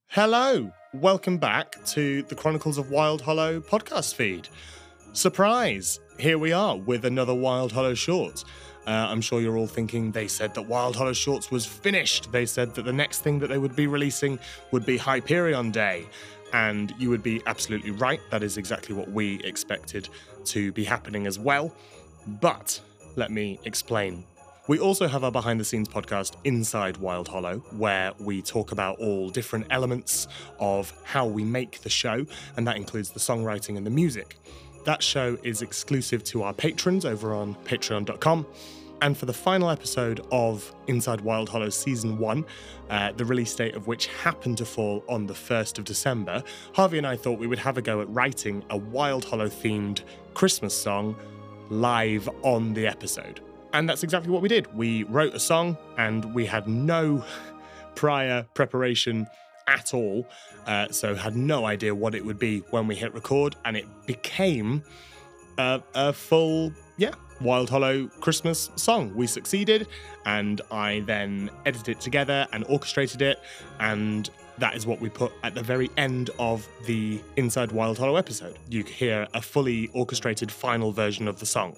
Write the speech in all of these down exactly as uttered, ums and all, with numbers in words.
Hello, welcome back to the Chronicles of Wild Hollow podcast feed. Surprise, here we are with another Wild Hollow short. Uh, I'm sure you're all thinking they said that Wild Hollow Shorts was finished. They said that the next thing that they would be releasing would be Hyperion Day. And you would be absolutely right. That is exactly what we expected to be happening as well. But let me explain. We also have our behind-the-scenes podcast, Inside Wild Hollow, where we talk about all different elements of how we make the show, and that includes the songwriting and the music. That show is exclusive to our patrons over on patreon dot com. And for the final episode of Inside Wild Hollow Season one, uh, the release date of which happened to fall on the first of December, Harvey and I thought we would have a go at writing a Wild Hollow-themed Christmas song live on the episode. And that's exactly what we did. We wrote a song, and we had no prior preparation at all, uh, so had no idea what it would be when we hit record, and it became a, a full, yeah, Wild Hollow Christmas song. We succeeded, and I then edited it together and orchestrated it, and that is what we put at the very end of the Inside Wild Hollow episode. You hear a fully orchestrated final version of the song.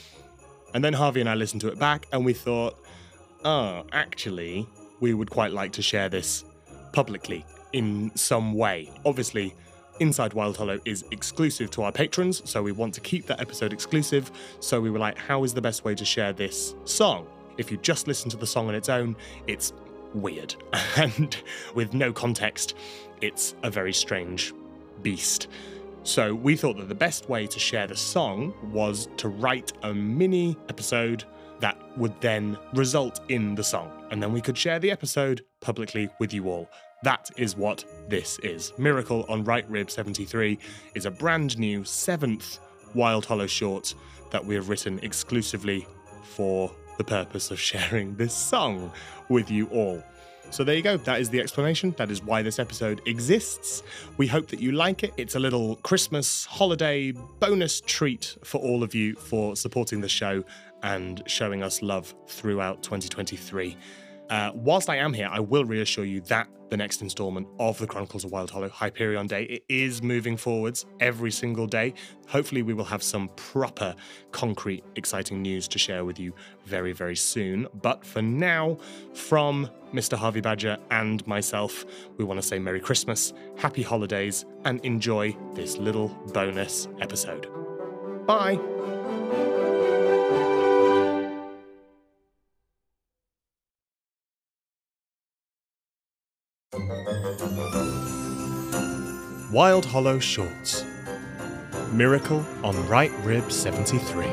And then Harvey and I listened to it back, and we thought, oh, actually, we would quite like to share this publicly in some way. Obviously, Inside Wild Hollow is exclusive to our patrons, so we want to keep that episode exclusive. So we were like, how is the best way to share this song? If you just listen to the song on its own, it's weird. And with no context, it's a very strange beast. So we thought that the best way to share the song was to write a mini episode that would then result in the song. And then we could share the episode publicly with you all. That is what this is. Miracle on Right Rib seventy-three is a brand new seventh Wild Hollow short that we have written exclusively for the purpose of sharing this song with you all. So there you go. That is the explanation. That is why this episode exists. We hope that you like it. It's a little Christmas holiday bonus treat for all of you for supporting the show and showing us love throughout twenty twenty-three. Uh, whilst I am here, I will reassure you that the next instalment of the Chronicles of Wild Hollow, Hyperion Day, it is moving forwards every single day. Hopefully we will have some proper, concrete, exciting news to share with you very, very soon. But for now, from Mister Harvey Badger and myself, we want to say Merry Christmas, Happy Holidays, and enjoy this little bonus episode. Bye! Wild Hollow Shorts. Miracle on Right Rib seventy-three.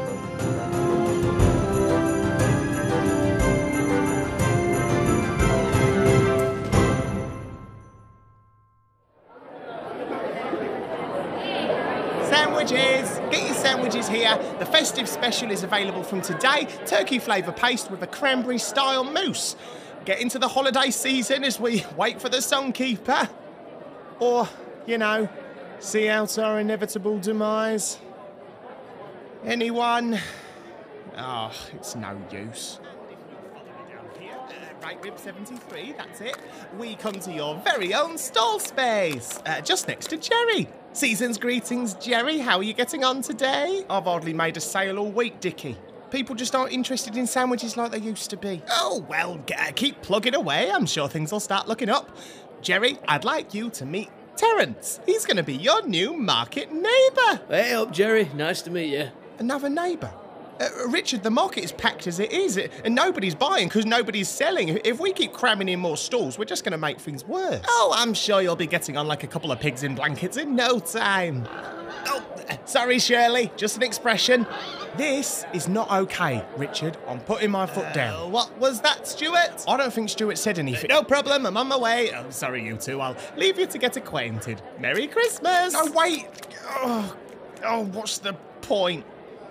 Sandwiches! Get your sandwiches here. The festive special is available from today. Turkey flavour paste with a cranberry style mousse. Get into the holiday season as we wait for the songkeeper. Or, you know, see out our inevitable demise. Anyone? Oh, it's no use. Right Rib seventy-three, that's it. We come to your very own stall space, uh, just next to Jerry. Season's greetings, Jerry. How are you getting on today? I've hardly made a sale all week, Dickie. People just aren't interested in sandwiches like they used to be. Oh, well, g- keep plugging away. I'm sure things will start looking up. Jerry, I'd like you to meet Terence. He's going to be your new market neighbour. Hey up, Jerry. Nice to meet you. Another neighbour? Uh, Richard, the market is packed as it is, and nobody's buying because nobody's selling. If we keep cramming in more stalls, we're just going to make things worse. Oh, I'm sure you'll be getting on like a couple of pigs in blankets in no time. Oh, sorry, Shirley. Just an expression. This is not okay, Richard. I'm putting my foot down. Uh, what was that, Stuart? I don't think Stuart said anything. No problem, I'm on my way. Oh, sorry, you two. I'll leave you to get acquainted. Merry Christmas. No, wait. Oh, oh what's the point?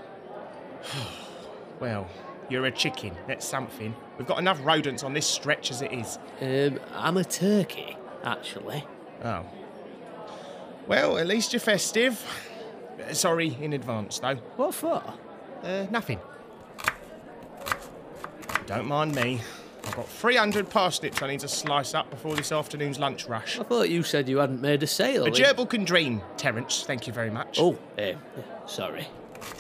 Well, you're a chicken. That's something. We've got enough rodents on this stretch as it is. Um, I'm a turkey, actually. Oh. Well, at least you're festive. Sorry in advance, though. What for? Uh, nothing. Don't mind me. I've got three hundred parsnips I need to slice up before this afternoon's lunch rush. I thought you said you hadn't made a sale. A gerbil can dream, Terence. Thank you very much. Oh, um, sorry.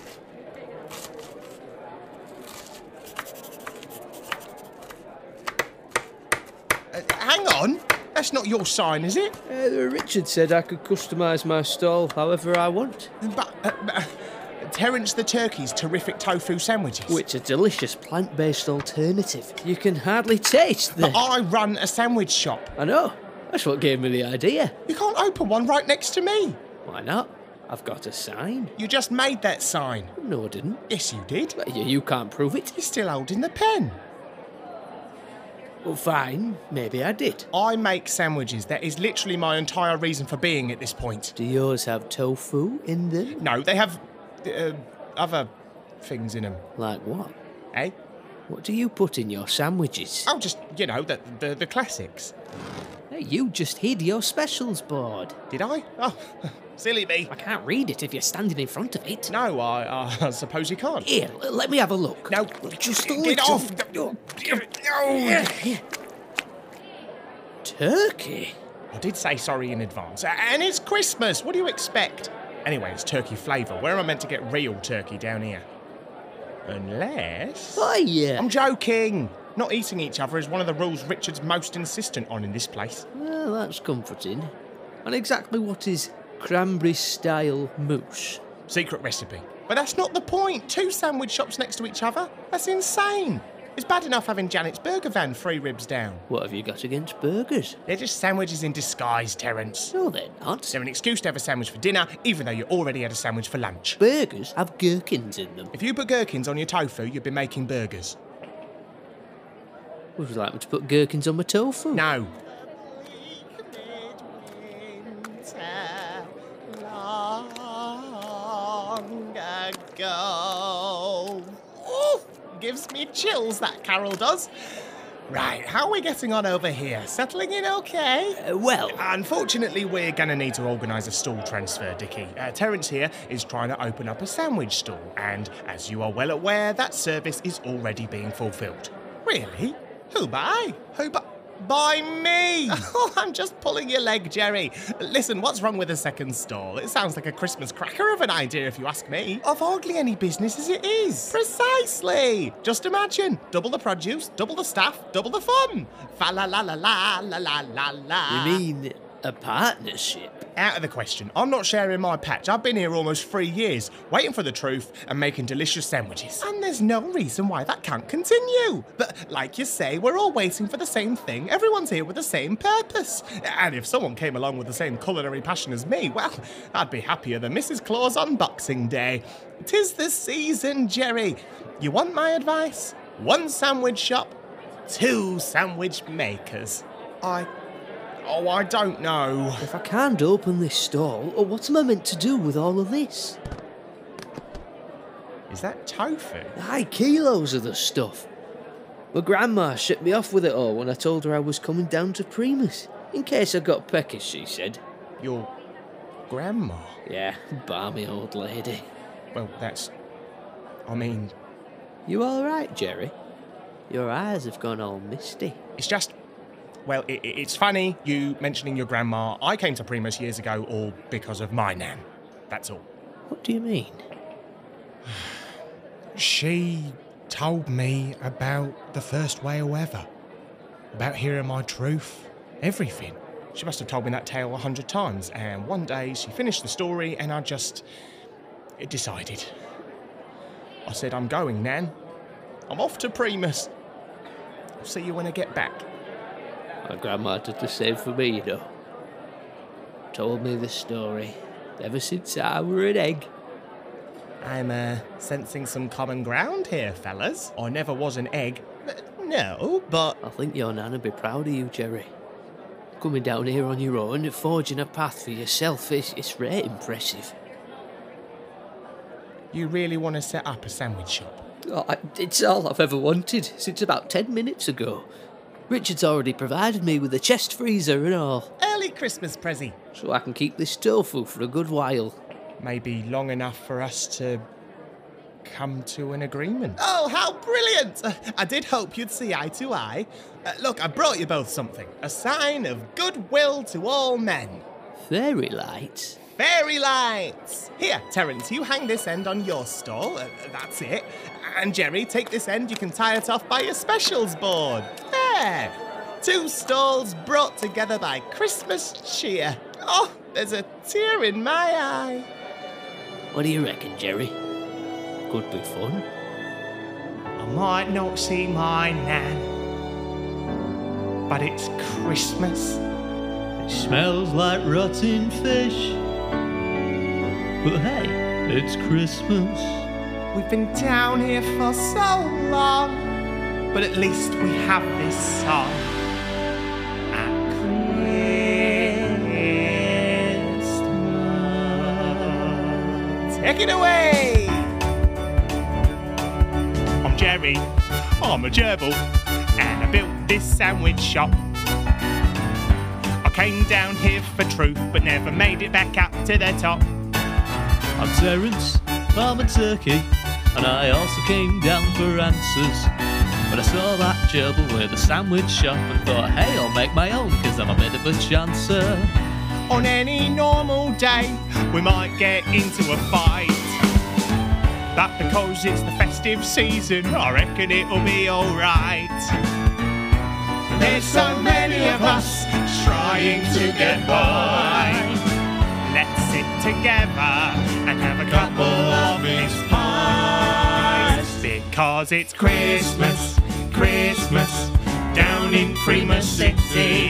Uh, hang on. That's not your sign, is it? Uh, Richard said I could customise my stall however I want. But, uh, uh, Terence the Turkey's terrific tofu sandwiches. Which a delicious plant-based alternative. You can hardly taste the... But I run a sandwich shop. I know. That's what gave me the idea. You can't open one right next to me. Why not? I've got a sign. You just made that sign. No, I didn't. Yes, you did. But you, you can't prove it. You're still holding the pen. Well, fine. Maybe I did. I make sandwiches. That is literally my entire reason for being at this point. Do yours have tofu in them? No, they have uh, other things in them. Like what? Eh? What do you put in your sandwiches? Oh, just, you know, the, the, the classics. Hey, you just hid your specials board. Did I? Oh, silly me. I can't read it if you're standing in front of it. No, I, uh, I suppose you can't. Here, l- let me have a look. No, Just a get little. off. Oh, No. here. Turkey? I did say sorry in advance. And it's Christmas. What do you expect? Anyway, it's turkey flavour. Where am I meant to get real turkey down here? Unless... Oh, yeah. I'm joking. Not eating each other is one of the rules Richard's most insistent on in this place. Well, that's comforting. And exactly what is cranberry-style mousse? Secret recipe. But that's not the point. Two sandwich shops next to each other? That's insane. It's bad enough having Janet's burger van three ribs down. What have you got against burgers? They're just sandwiches in disguise, Terence. No, they're not. They're an excuse to have a sandwich for dinner, even though you already had a sandwich for lunch. Burgers have gherkins in them. If you put gherkins on your tofu, you'd be making burgers. Would you like me to put gherkins on my tofu? No. Long ago. Ooh, gives me chills, that carol does. Right, how are we getting on over here? Settling in okay? Uh, well, Unfortunately, we're going to need to organise a stall transfer, Dickie. Uh, Terence here is trying to open up a sandwich stall, and as you are well aware, that service is already being fulfilled. Really? Who by? Who by? By me! Oh, I'm just pulling your leg, Jerry. Listen, what's wrong with a second stall? It sounds like a Christmas cracker of an idea, if you ask me. Of hardly any business as it is. Precisely! Just imagine. Double the produce, double the staff, double the fun. Fa la la la la la la la la. you mean a partnership? Out of the question. I'm not sharing my patch. I've been here almost three years, waiting for the truth and making delicious sandwiches. And there's no reason why that can't continue. But like you say, we're all waiting for the same thing. Everyone's here with the same purpose. And if someone came along with the same culinary passion as me, well, I'd be happier than Missus Claus on Boxing Day. 'Tis the season, Jerry. You want my advice? One sandwich shop, two sandwich makers. I... Oh, I don't know. If I can't open this stall, what am I meant to do with all of this? Is that tofu? Aye, kilos of the stuff. My grandma shipped me off with it all when I told her I was coming down to Primus. In case I got peckish, she said. Your grandma? Yeah, balmy old lady. Well, that's... I mean, You all right, Jerry? Your eyes have gone all misty. it's just... Well, it, it- it's funny you mentioning your grandma. I came to Primus years ago all because of my nan. That's all. What do you mean? She told me about the first whale ever. About hearing my truth. Everything. She must have told me that tale a hundred times, and one day she finished the story and I just... It decided. I said, I'm going, Nan. I'm off to Primus. I'll see you when I get back. My grandma did the same for me, you know. Told me the story ever since I were an egg. I'm, uh, sensing some common ground here, fellas. I never was an egg. Uh, No, but... I think your nan would be proud of you, Jerry. Coming down here on your own and forging a path for yourself, it's, it's rare impressive. You really want to set up a sandwich shop? Oh, I, it's all I've ever wanted since about ten minutes ago. Richard's already provided me with a chest freezer and all, Early Christmas prezi. so I can keep this tofu for a good while. Maybe long enough for us to come to an agreement. Oh, how brilliant! Uh, I did hope you'd see eye to eye. Uh, look, I brought you both something. A sign of goodwill to all men. Fairy lights? Fairy lights! Here, Terence, you hang this end on your stall. Uh, that's it. And Jerry, take this end. You can tie it off by your specials board. There! Two stalls brought together by Christmas cheer. Oh, there's a tear in my eye. What do you reckon, Jerry? Could be fun. I might not see my nan, but it's Christmas. It smells like rotten fish. But hey, it's Christmas. We've been down here for so long, but at least we have this song. At Christmas. Take it away! I'm Jerry, I'm a gerbil, and I built this sandwich shop. I came down here for truth, but never made it back up to the top. I'm Terence, I'm a turkey, and I also came down for answers. But I saw that gerbil with a sandwich shop and thought, hey, I'll make my own, cause I'm a bit of a chancer. On any normal day, we might get into a fight. But because it's the festive season, I reckon it'll be alright. There's so many of us trying to get by. Let's sit together and have a couple of mince pies. Because it's Christmas, Christmas, down in Primus City.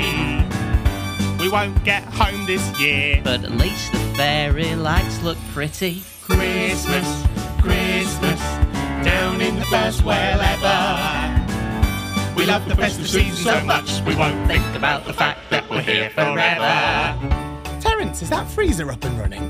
We won't get home this year, But at least the fairy lights look pretty. Christmas, Christmas, down in the first well ever. We love the festive season so much, we won't think about the fact that we're here forever. Terence, is that freezer up and running?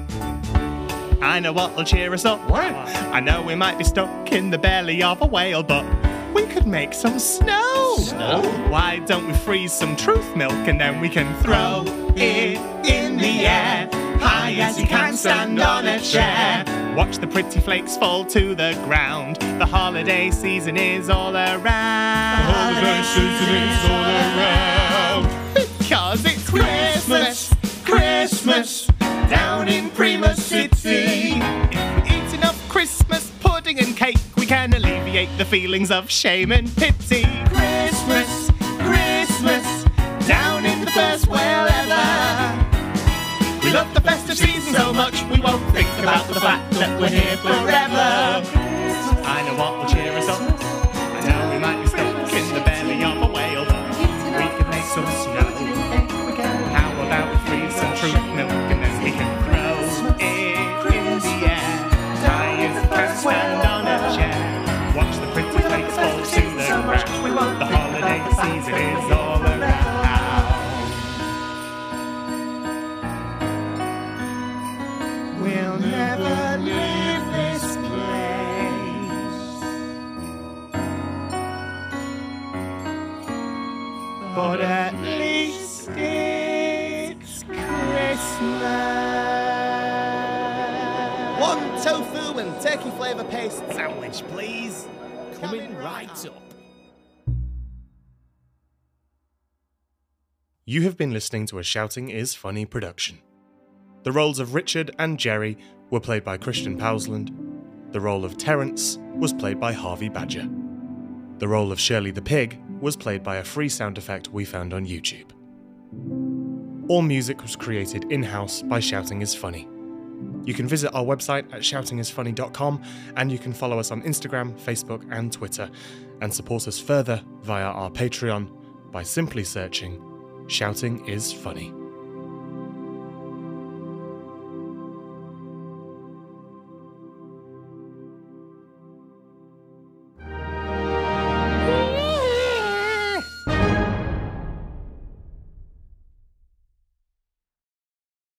I know what'll cheer us up. What? I know we might be stuck in the belly of a whale, but we could make some snow. Snow? Why don't we freeze some truth milk and then we can throw it in the air, high as you can stand on a chair. Watch the pretty flakes fall to the ground. The holiday season is all around. The holiday season is all around. Because it's Christmas, Christmas, down in Primus City. If we eat enough Christmas pudding and cake, we can alleviate the feelings of shame and pity. Christmas, Christmas, down in the first well ever. We love the festive season so much, we won't think about the fact that we're here forever. I know what will cheer us up. I know we might be stuck in the belly of a whale, but we can make some snow. How about we freeze some truth milk and then we can throw it in the air, high as you can stand on a chair. Watch the pretty flakes fall to the ground. The holiday season is all around. We'll never leave this place, but at least it's Christmas. One tofu and turkey flavour paste sandwich, please. Coming right up. You have been listening to a Shouting is Funny production. The roles of Richard and Jerry were played by Christian Pousland. The role of Terence was played by Harvey Badger. The role of Shirley the Pig was played by a free sound effect we found on YouTube. All music was created in-house by Shouting is Funny. You can visit our website at shouting is funny dot com, and you can follow us on Instagram, Facebook and Twitter, and support us further via our Patreon by simply searching Shouting is Funny.